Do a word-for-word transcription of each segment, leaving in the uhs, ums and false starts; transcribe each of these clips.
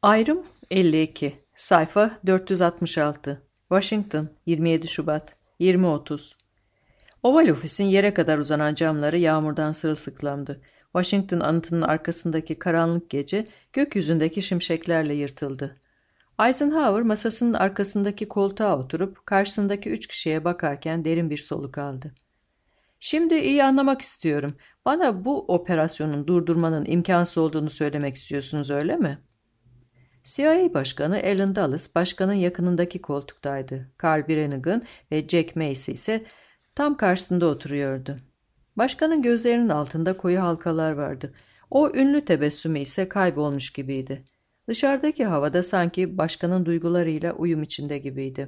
Ayrım elli iki. Sayfa dört yüz altmış altı. Washington, yirmi yedi Şubat, yirmi otuz. Oval ofisin yere kadar uzanan camları yağmurdan sırılsıklamdı. Washington anıtının arkasındaki karanlık gece gökyüzündeki şimşeklerle yırtıldı. Eisenhower masasının arkasındaki koltuğa oturup karşısındaki üç kişiye bakarken derin bir soluk aldı. Şimdi iyi anlamak istiyorum. Bana bu operasyonun durdurmanın imkansız olduğunu söylemek istiyorsunuz, öyle mi? C I A Başkanı Alan Dulles başkanın yakınındaki koltuktaydı. Carl Brannigan ve Jack Macy ise tam karşısında oturuyordu. Başkanın gözlerinin altında koyu halkalar vardı. O ünlü tebessümü ise kaybolmuş gibiydi. Dışarıdaki havada sanki başkanın duygularıyla uyum içinde gibiydi.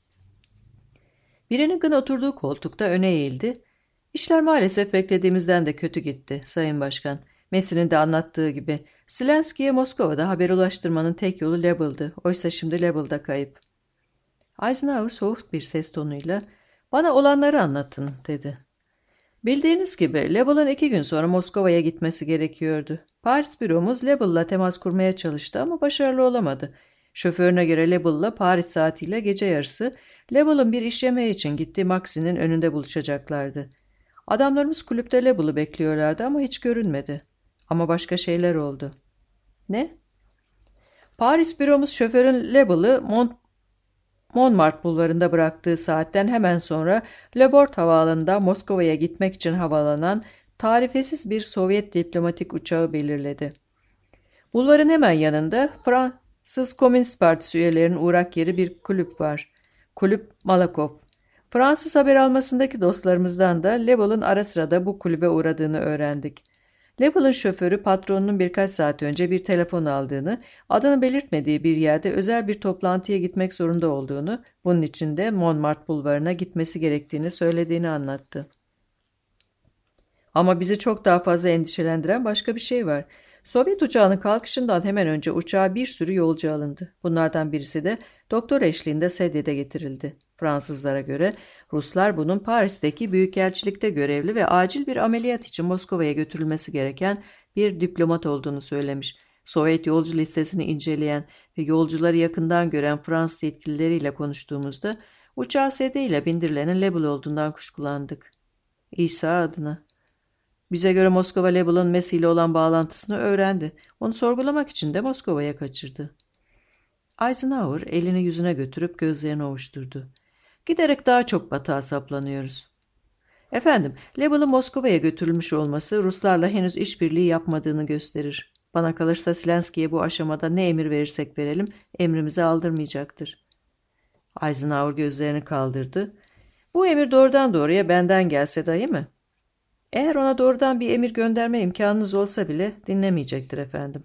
Brannigan oturduğu koltukta öne eğildi. "İşler maalesef beklediğimizden de kötü gitti, Sayın Başkan. Macy'nin de anlattığı gibi. Zelensky'ye Moskova'da haber ulaştırmanın tek yolu Lebel'dı. Oysa şimdi Lebel da kayıp." Eisenhower soğuk bir ses tonuyla "Bana olanları anlatın," dedi. "Bildiğiniz gibi Lebel'ın iki gün sonra Moskova'ya gitmesi gerekiyordu. Paris büromuz Lebel'la temas kurmaya çalıştı ama başarılı olamadı. Şoförüne göre Lebel'la Paris saatiyle gece yarısı Lebel'ın bir iş yemeği için gittiği Maxi'nin önünde buluşacaklardı. Adamlarımız kulüpte Lebel'ı bekliyorlardı ama hiç görünmedi. Ama başka şeyler oldu." "Ne?" "Paris büromuz şoförün Lebel'ı Mont Montmartre bulvarında bıraktığı saatten hemen sonra Le Bourg havaalanında Moskova'ya gitmek için havalanan tarifesiz bir Sovyet diplomatik uçağı belirledi. Bulvarın hemen yanında Fransız Komünist Partisi üyelerinin uğrak yeri bir kulüp var. Kulüp Malakoff. Fransız haber almasındaki dostlarımızdan da Lebel'ın ara sıra da bu kulübe uğradığını öğrendik. Lebel'ın şoförü patronunun birkaç saat önce bir telefon aldığını, adını belirtmediği bir yerde özel bir toplantıya gitmek zorunda olduğunu, bunun için de Montmartre bulvarına gitmesi gerektiğini söylediğini anlattı. Ama bizi çok daha fazla endişelendiren başka bir şey var. Sovyet uçağının kalkışından hemen önce uçağa bir sürü yolcu alındı. Bunlardan birisi de doktor eşliğinde sedyede getirildi. Fransızlara göre Ruslar bunun Paris'teki büyükelçilikte görevli ve acil bir ameliyat için Moskova'ya götürülmesi gereken bir diplomat olduğunu söylemiş. Sovyet yolcu listesini inceleyen ve yolcuları yakından gören Fransız yetkilileriyle konuştuğumuzda uçağa sedyeyle bindirilenin Lebel olduğundan kuşkulandık. İsa adına. Bize göre Moskova Lebel'ın Macy ile olan bağlantısını öğrendi. Onu sorgulamak için de Moskova'ya kaçırdı. Eisenhower elini yüzüne götürüp gözlerini ovuşturdu. "Giderek daha çok batağa saplanıyoruz." "Efendim, Lebel'ın Moskova'ya götürülmüş olması Ruslarla henüz işbirliği yapmadığını gösterir. Bana kalırsa Zelensky'ye bu aşamada ne emir verirsek verelim emrimizi aldırmayacaktır." Eisenhower gözlerini kaldırdı. "Bu emir doğrudan doğruya benden gelse dahi mi?" "Eğer ona doğrudan bir emir gönderme imkanınız olsa bile dinlemeyecektir efendim."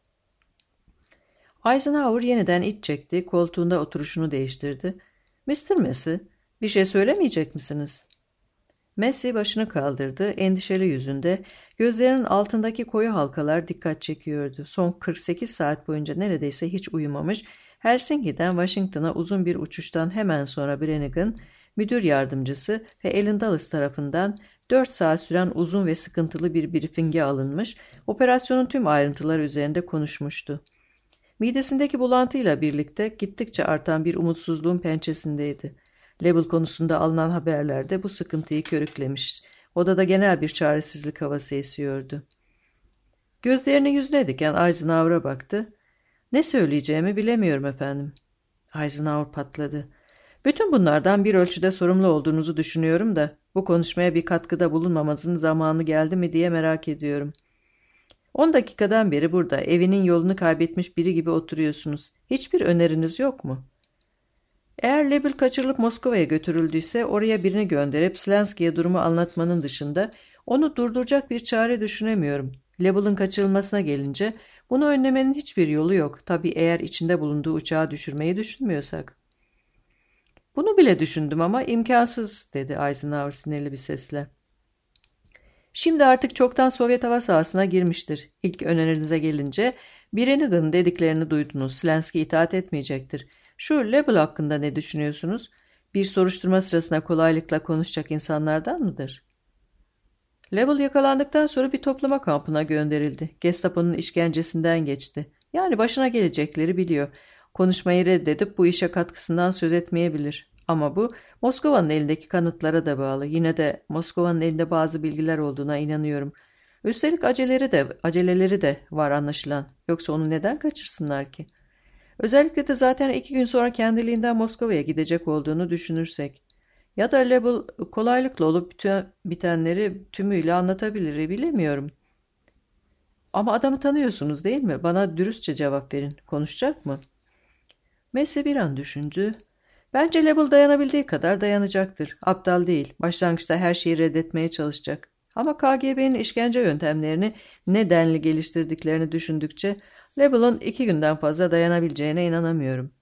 Eisenhower yeniden iç çekti, koltuğunda oturuşunu değiştirdi. "mister Macy, bir şey söylemeyecek misiniz?" Macy başını kaldırdı, endişeli yüzünde, gözlerinin altındaki koyu halkalar dikkat çekiyordu. Son kırk sekiz saat boyunca neredeyse hiç uyumamış, Helsinki'den Washington'a uzun bir uçuştan hemen sonra Brannigan, müdür yardımcısı ve Alan Dulles tarafından dört saat süren uzun ve sıkıntılı bir briefinge alınmış, operasyonun tüm ayrıntıları üzerinde konuşmuştu. Midesindeki bulantıyla birlikte gittikçe artan bir umutsuzluğun pençesindeydi. Lebel konusunda alınan haberlerde bu sıkıntıyı körüklemiş. Odada genel bir çaresizlik havası esiyordu. Gözlerini yüzüne diken Eisenhower'a baktı. "Ne söyleyeceğimi bilemiyorum efendim." Eisenhower patladı. "Bütün bunlardan bir ölçüde sorumlu olduğunuzu düşünüyorum da bu konuşmaya bir katkıda bulunmamanızın zamanı geldi mi diye merak ediyorum. On dakikadan beri burada evinin yolunu kaybetmiş biri gibi oturuyorsunuz. Hiçbir öneriniz yok mu? Eğer Lebel kaçırılıp Moskova'ya götürüldüyse oraya birini gönderip Zelensky'ye durumu anlatmanın dışında onu durduracak bir çare düşünemiyorum. Lebel'ın kaçırılmasına gelince bunu önlemenin hiçbir yolu yok. Tabii eğer içinde bulunduğu uçağı düşürmeyi düşünmüyorsak." "Bunu bile düşündüm ama imkansız," dedi Eisenhower sinirli bir sesle. "Şimdi artık çoktan Sovyet hava sahasına girmiştir. İlk önerinize gelince Brannigan'ın dediklerini duydunuz. Zelensky itaat etmeyecektir. Şu Lebel hakkında ne düşünüyorsunuz? Bir soruşturma sırasında kolaylıkla konuşacak insanlardan mıdır?" "Lebel yakalandıktan sonra bir toplama kampına gönderildi. Gestapo'nun işkencesinden geçti. Yani başına gelecekleri biliyor. Konuşmayı reddedip bu işe katkısından söz etmeyebilir. Ama bu Moskova'nın elindeki kanıtlara da bağlı. Yine de Moskova'nın elinde bazı bilgiler olduğuna inanıyorum. Üstelik aceleleri de, aceleleri de var anlaşılan. Yoksa onu neden kaçırsınlar ki? Özellikle de zaten iki gün sonra kendiliğinden Moskova'ya gidecek olduğunu düşünürsek. Ya da Lebel kolaylıkla olup bütün bitenleri tümüyle anlatabilir, bilemiyorum. Ama adamı tanıyorsunuz değil mi? Bana dürüstçe cevap verin. Konuşacak mı? Messi bir an düşündü. Bence Lebel dayanabildiği kadar dayanacaktır. Aptal değil. Başlangıçta her şeyi reddetmeye çalışacak. Ama K G B'nin işkence yöntemlerini ne denli geliştirdiklerini düşündükçe Lebel'ın iki günden fazla dayanabileceğine inanamıyorum.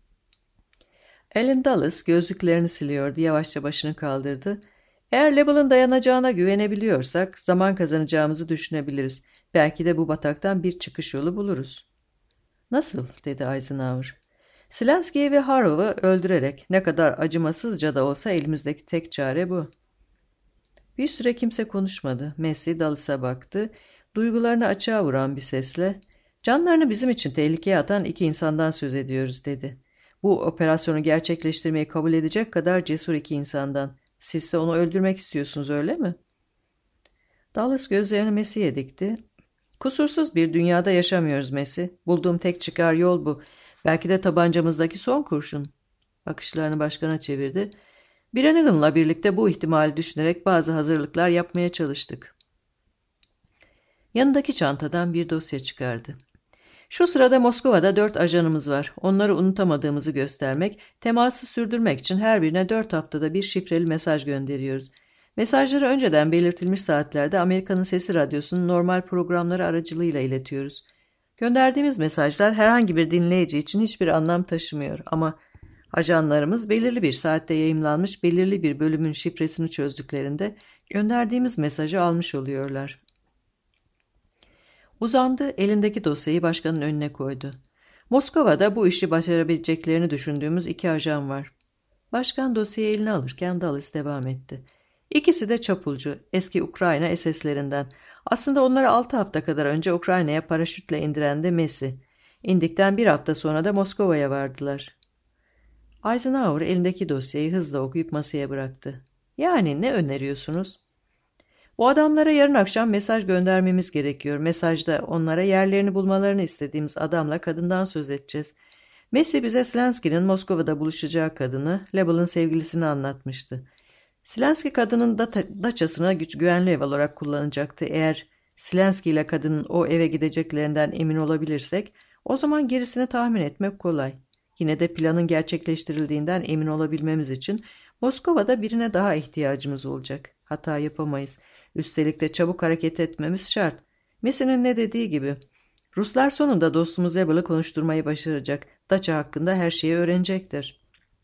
Alan Dulles gözlüklerini siliyordu. Yavaşça başını kaldırdı. Eğer Lebel'ın dayanacağına güvenebiliyorsak zaman kazanacağımızı düşünebiliriz. Belki de bu bataktan bir çıkış yolu buluruz. Nasıl? Dedi Eisenhower. Silenski'yi ve Harrow'u öldürerek ne kadar acımasızca da olsa elimizdeki tek çare bu. Bir süre kimse konuşmadı. Messi Dulles'a baktı. Duygularını açığa vuran bir sesle "Canlarını bizim için tehlikeye atan iki insandan söz ediyoruz." dedi. "Bu operasyonu gerçekleştirmeyi kabul edecek kadar cesur iki insandan. Sizse onu öldürmek istiyorsunuz, öyle mi?" Dulles gözlerini Messi'ye dikti. "Kusursuz bir dünyada yaşamıyoruz Messi. Bulduğum tek çıkar yol bu. Belki de tabancamızdaki son kurşun." Bakışlarını başkana çevirdi. Brannigan'la birlikte bu ihtimali düşünerek bazı hazırlıklar yapmaya çalıştık. Yanındaki çantadan bir dosya çıkardı. "Şu sırada Moskova'da dört ajanımız var. Onları unutamadığımızı göstermek, teması sürdürmek için her birine dört haftada bir şifreli mesaj gönderiyoruz. Mesajları önceden belirtilmiş saatlerde Amerika'nın Sesi Radyosu'nun normal programları aracılığıyla iletiyoruz. Gönderdiğimiz mesajlar herhangi bir dinleyici için hiçbir anlam taşımıyor ama ajanlarımız belirli bir saatte yayımlanmış belirli bir bölümün şifresini çözdüklerinde gönderdiğimiz mesajı almış oluyorlar." Uzandı, elindeki dosyayı başkanın önüne koydu. "Moskova'da bu işi başarabileceklerini düşündüğümüz iki ajan var." Başkan dosyayı eline alırken Dulles devam etti. "İkisi de çapulcu, eski Ukrayna S S'lerinden. Aslında onları altı hafta kadar önce Ukrayna'ya paraşütle indiren de Messi. İndikten bir hafta sonra da Moskova'ya vardılar." Eisenhower elindeki dosyayı hızla okuyup masaya bıraktı. "Yani ne öneriyorsunuz?" "Bu adamlara yarın akşam mesaj göndermemiz gerekiyor. Mesajda onlara yerlerini bulmalarını istediğimiz adamla kadından söz edeceğiz. Messi bize Silenski'nin Moskova'da buluşacağı kadını, Lebel'ın sevgilisini anlatmıştı. Silenski kadının da daçasını güç güvenli ev olarak kullanacaktı. Eğer Silenski ile kadının o eve gideceklerinden emin olabilirsek, o zaman gerisini tahmin etmek kolay. Yine de planın gerçekleştirildiğinden emin olabilmemiz için Moskova'da birine daha ihtiyacımız olacak. Hata yapamayız. Üstelik de çabuk hareket etmemiz şart. Messi'nin ne dediği gibi. Ruslar sonunda dostumuz Lebel'ı konuşturmayı başaracak. Daça hakkında her şeyi öğrenecektir."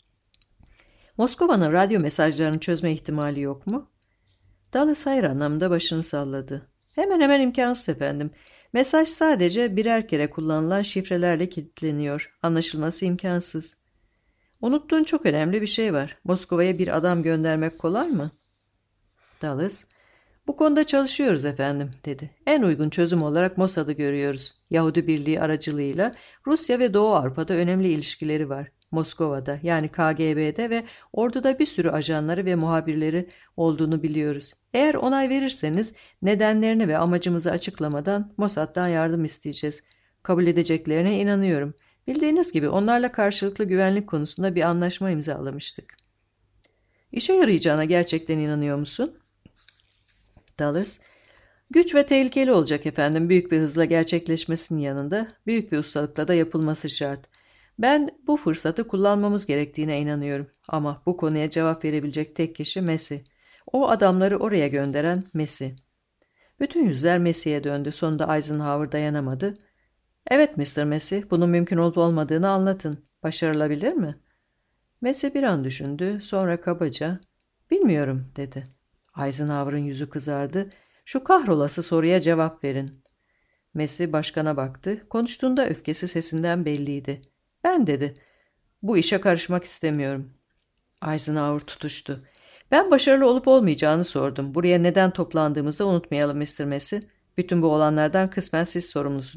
"Moskova'nın radyo mesajlarını çözme ihtimali yok mu?" Dulles hayır anlamında başını salladı. "Hemen hemen imkansız efendim. Mesaj sadece birer kere kullanılan şifrelerle kilitleniyor. Anlaşılması imkansız." "Unuttuğun çok önemli bir şey var. Moskova'ya bir adam göndermek kolay mı?" Dulles, "Bu konuda çalışıyoruz efendim," dedi. "En uygun çözüm olarak Mossad'ı görüyoruz. Yahudi Birliği aracılığıyla Rusya ve Doğu Avrupa'da önemli ilişkileri var. Moskova'da, yani K G B'de ve orduda bir sürü ajanları ve muhabirleri olduğunu biliyoruz. Eğer onay verirseniz nedenlerini ve amacımızı açıklamadan Mossad'dan yardım isteyeceğiz. Kabul edeceklerine inanıyorum. Bildiğiniz gibi onlarla karşılıklı güvenlik konusunda bir anlaşma imzalamıştık." "İşe yarayacağına gerçekten inanıyor musun?" Dulles, "Güç ve tehlikeli olacak efendim. Büyük bir hızla gerçekleşmesinin yanında büyük bir ustalıkla da yapılması şart. Ben bu fırsatı kullanmamız gerektiğine inanıyorum. Ama bu konuya cevap verebilecek tek kişi Messi. O adamları oraya gönderen Messi." Bütün yüzler Messi'ye döndü. Sonunda Eisenhower dayanamadı. "Evet mister Messi, bunun mümkün olup olmadığını anlatın. Başarılabilir mi?" Messi bir an düşündü. Sonra kabaca, "Bilmiyorum," dedi. Eisenhower'ın yüzü kızardı. "Şu kahrolası soruya cevap verin." Messi başkana baktı. Konuştuğunda öfkesi sesinden belliydi. "Ben," dedi, "bu işe karışmak istemiyorum." Eisenhower tutuştu. "Ben başarılı olup olmayacağını sordum. Buraya neden toplandığımızı unutmayalım mister Messi. Bütün bu olanlardan kısmen siz sorumlusunuz.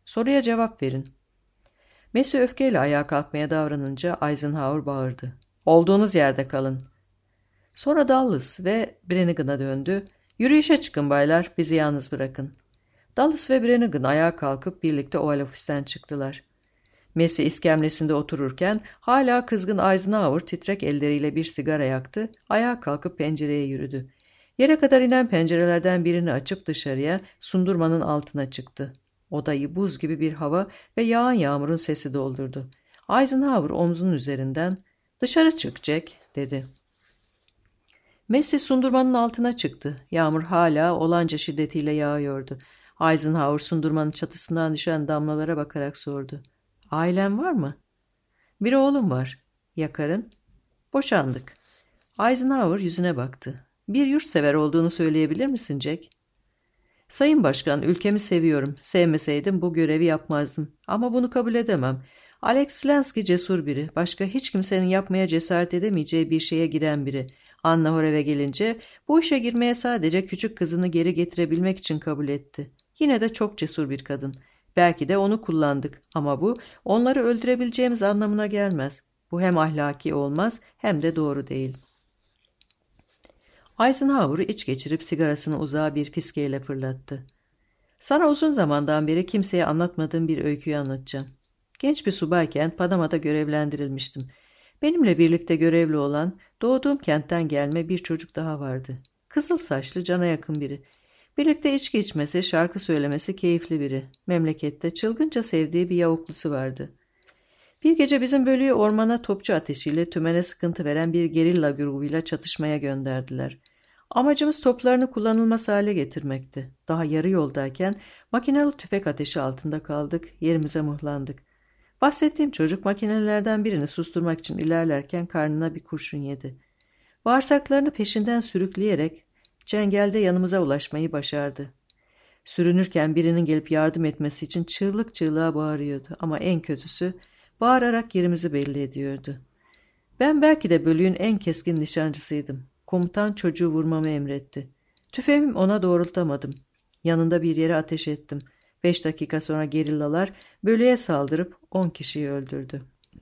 Soruya cevap verin. Messi öfkeyle ayağa kalkmaya davranınca Eisenhower bağırdı. Olduğunuz yerde kalın. Sonra Dulles ve Brannigan'a döndü. Yürüyüşe çıkın baylar, bizi yalnız bırakın. Dulles ve Brannigan ayağa kalkıp birlikte oval ofisten çıktılar. Messi iskemlesinde otururken hala kızgın Eisenhower titrek elleriyle bir sigara yaktı, ayağa kalkıp pencereye yürüdü. Yere kadar inen pencerelerden birini açıp dışarıya, sundurmanın altına çıktı. Odayı buz gibi bir hava ve yağan yağmurun sesi doldurdu. Eisenhower omzunun üzerinden "Dışarı çık Jack," dedi. Messi sundurmanın altına çıktı. Yağmur hala olanca şiddetiyle yağıyordu. Eisenhower sundurmanın çatısından düşen damlalara bakarak sordu. "Ailen var mı?" "Bir oğlum var." "Ya karın?" "Boşandık." Eisenhower yüzüne baktı. "Bir yurtsever olduğunu söyleyebilir misin Jack?" "Sayın Başkan, ülkemi seviyorum. Sevmeseydim bu görevi yapmazdım. Ama bunu kabul edemem. Alex Slansky cesur biri. Başka hiç kimsenin yapmaya cesaret edemeyeceği bir şeye giren biri. Anna Horev'e gelince bu işe girmeye sadece küçük kızını geri getirebilmek için kabul etti. Yine de çok cesur bir kadın. Belki de onu kullandık ama bu onları öldürebileceğimiz anlamına gelmez. Bu hem ahlaki olmaz hem de doğru değil." Eisenhower iç geçirip sigarasını uzağa bir fiskeyle fırlattı. "Sana uzun zamandan beri kimseye anlatmadığım bir öyküyü anlatacağım. Genç bir subayken Panama'da görevlendirilmiştim. Benimle birlikte görevli olan doğduğum kentten gelme bir çocuk daha vardı. Kızıl saçlı, cana yakın biri. Birlikte içki içmesi, şarkı söylemesi keyifli biri. Memlekette çılgınca sevdiği bir yavuklusu vardı. Bir gece bizim bölüğü ormana topçu ateşiyle tümene sıkıntı veren bir gerilla grubuyla çatışmaya gönderdiler. Amacımız toplarını kullanılmaz hale getirmekti. Daha yarı yoldayken makinalı tüfek ateşi altında kaldık, yerimize mıhlandık. Bahsettiğim çocuk makinelerden birini susturmak için ilerlerken karnına bir kurşun yedi. Bağırsaklarını peşinden sürükleyerek çengelde yanımıza ulaşmayı başardı. Sürünürken birinin gelip yardım etmesi için çığlık çığlığa bağırıyordu ama en kötüsü bağırarak yerimizi belli ediyordu. Ben belki de bölüğün en keskin nişancısıydım. Komutan çocuğu vurmamı emretti. Tüfeğimi ona doğrultamadım. Yanında bir yere ateş ettim. Beş dakika sonra gerillalar bölüğe saldırıp on kişiyi öldürdü.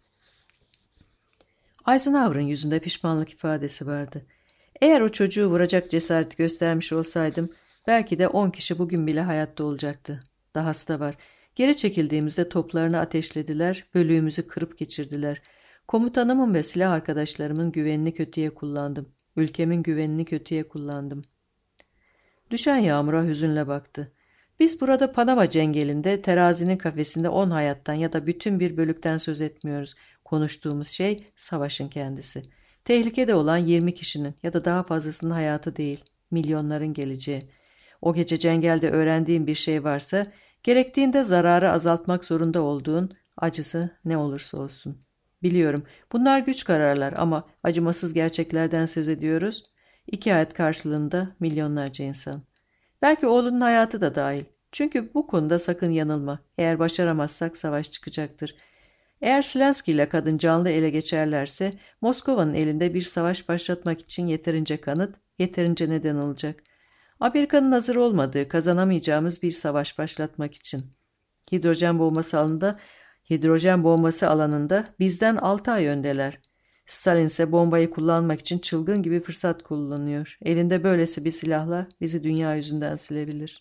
Eisenhower'ın yüzünde pişmanlık ifadesi vardı. Eğer o çocuğu vuracak cesaret göstermiş olsaydım belki de on kişi bugün bile hayatta olacaktı. Dahası da var. Geri çekildiğimizde toplarını ateşlediler, bölüğümüzü kırıp geçirdiler. Komutanımın ve silah arkadaşlarımın güvenini kötüye kullandım. Ülkemin güvenini kötüye kullandım. Düşen yağmura hüzünle baktı. Biz burada Panama cengelinde terazinin kafesinde on hayattan ya da bütün bir bölükten söz etmiyoruz. Konuştuğumuz şey savaşın kendisi. Tehlikede olan yirmi kişinin ya da daha fazlasının hayatı değil, milyonların geleceği. O gece cengelde öğrendiğin bir şey varsa, gerektiğinde zararı azaltmak zorunda olduğun, acısı ne olursa olsun. Biliyorum, bunlar güç kararlar ama acımasız gerçeklerden söz ediyoruz. İki hayat karşılığında milyonlarca insan. Belki oğlunun hayatı da dahil. Çünkü bu konuda sakın yanılma. Eğer başaramazsak savaş çıkacaktır. Eğer Slansky ile kadın canlı ele geçerlerse Moskova'nın elinde bir savaş başlatmak için yeterince kanıt, yeterince neden olacak. Amerika'nın hazır olmadığı, kazanamayacağımız bir savaş başlatmak için. Hidrojen bombası alanında, hidrojen bombası alanında bizden altı ay öndeler. Stalin ise bombayı kullanmak için çılgın gibi fırsat kullanıyor. Elinde böylesi bir silahla bizi dünya yüzünden silebilir.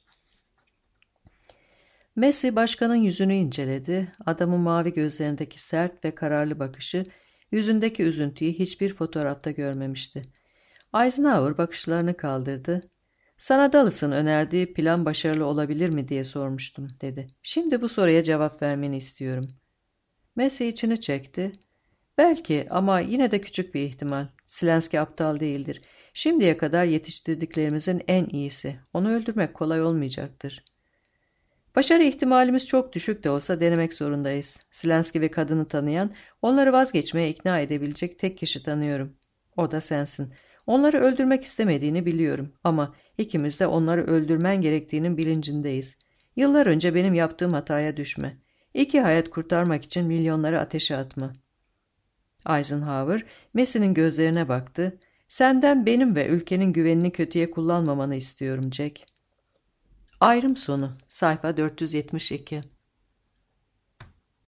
Messi başkanın yüzünü inceledi. Adamın mavi gözlerindeki sert ve kararlı bakışı, yüzündeki üzüntüyü hiçbir fotoğrafta görmemişti. Eisenhower bakışlarını kaldırdı. "Sana Dulles'ın önerdiği plan başarılı olabilir mi diye sormuştum," dedi. "Şimdi bu soruya cevap vermeni istiyorum." Messi içini çekti. "Belki ama yine de küçük bir ihtimal. Slansky aptal değildir. Şimdiye kadar yetiştirdiklerimizin en iyisi. Onu öldürmek kolay olmayacaktır." "Başarı ihtimalimiz çok düşük de olsa denemek zorundayız. Slansky ve kadını tanıyan, onları vazgeçmeye ikna edebilecek tek kişi tanıyorum. O da sensin. Onları öldürmek istemediğini biliyorum ama ikimiz de onları öldürmen gerektiğinin bilincindeyiz. Yıllar önce benim yaptığım hataya düşme. İki hayat kurtarmak için milyonları ateşe atma." Eisenhower, Messi'nin gözlerine baktı. "Senden benim ve ülkenin güvenini kötüye kullanmamanı istiyorum Jack." Ayrım sonu. Sayfa dört yüz yetmiş iki.